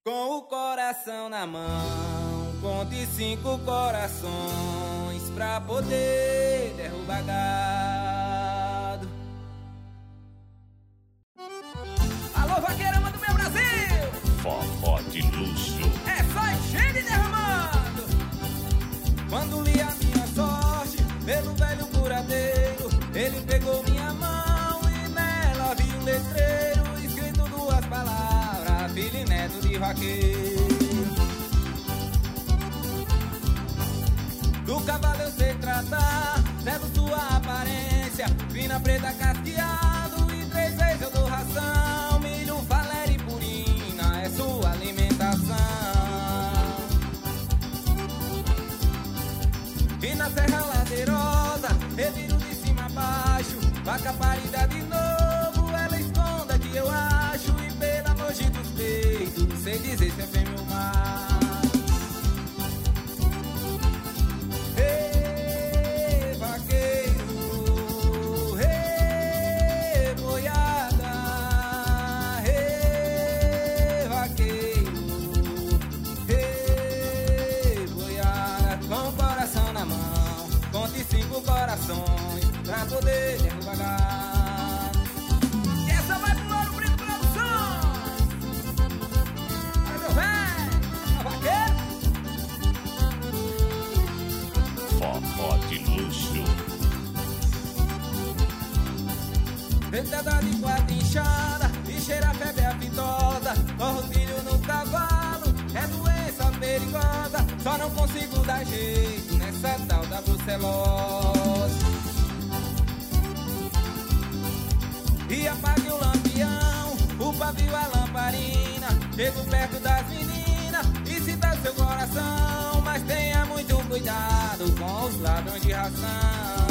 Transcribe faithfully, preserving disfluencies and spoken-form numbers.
Com o coração na mão, conte cinco corações pra poder derrubar gado. Alô, vaqueirama do meu Brasil! Forró de luxo. É só encher e derramando. Quando li a minha sorte pelo velho curadeiro, ele pegou minha mão e nela vi um letreiro escrito duas palavras: filho e neto de vaqueiro. Do cavalo eu sei tratar, levo sua aparência, fina preta casqueado, e três vezes eu dou ração. Milho, falera e purina é sua alimentação. E na serra ladeirosa, reviro de cima a baixo, vaca parida de novo, ela esconda que eu acho. E pela noite dos peitos, sei dizer se é fêmea ou macho. Ei, vaqueiro, ei, boiada, ei, vaqueiro, ei, boiada. Com o coração na mão, conte cinco corações pra poder derrubar gado. E essa vai pro Ouro Preto Produções. Aí, meu velho, a vaqueiro. Forró de luxo. Dentada de quatro inchada e cheira a febre aftosa, corre o filho no cavalo, é doença perigosa. Só não consigo dar jeito nessa tal da brucelose. E apague o lampião, o pavio, a lamparina, chego perto das meninas e cita seu coração. Mas tenha muito cuidado com os ladrões de ração.